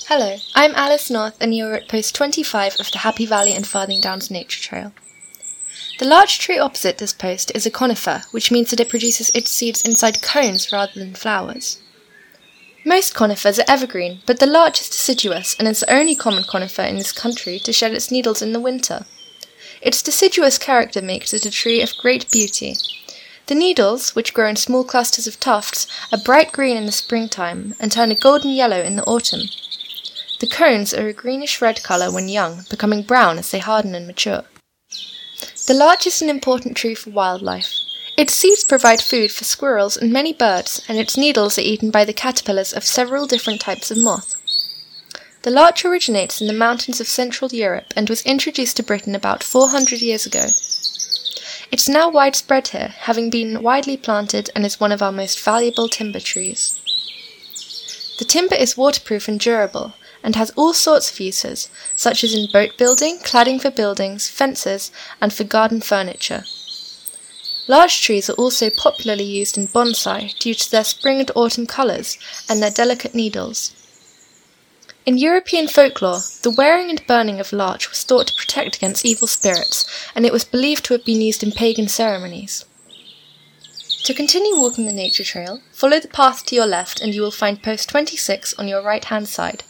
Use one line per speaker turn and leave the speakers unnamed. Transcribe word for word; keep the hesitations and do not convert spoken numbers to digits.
Hello, I'm Alice North and you're at post twenty-five of the Happy Valley and Farthing Downs Nature Trail. The large tree opposite this post is a conifer, which means that it produces its seeds inside cones rather than flowers. Most conifers are evergreen, but the larch is deciduous and is the only common conifer in this country to shed its needles in the winter. Its deciduous character makes it a tree of great beauty. The needles, which grow in small clusters of tufts, are bright green in the springtime and turn a golden yellow in the autumn. The cones are a greenish-red colour when young, becoming brown as they harden and mature. The larch is an important tree for wildlife. Its seeds provide food for squirrels and many birds, and its needles are eaten by the caterpillars of several different types of moth. The larch originates in the mountains of Central Europe and was introduced to Britain about four hundred years ago. It's now widespread here, having been widely planted, and is one of our most valuable timber trees. The timber is waterproof and durable, and has all sorts of uses, such as in boat building, cladding for buildings, fences, and for garden furniture. Large trees are also popularly used in bonsai due to their spring and autumn colours and their delicate needles. In European folklore, the wearing and burning of larch was thought to protect against evil spirits, and it was believed to have been used in pagan ceremonies. To continue walking the nature trail, follow the path to your left and you will find post twenty-six on your right-hand side.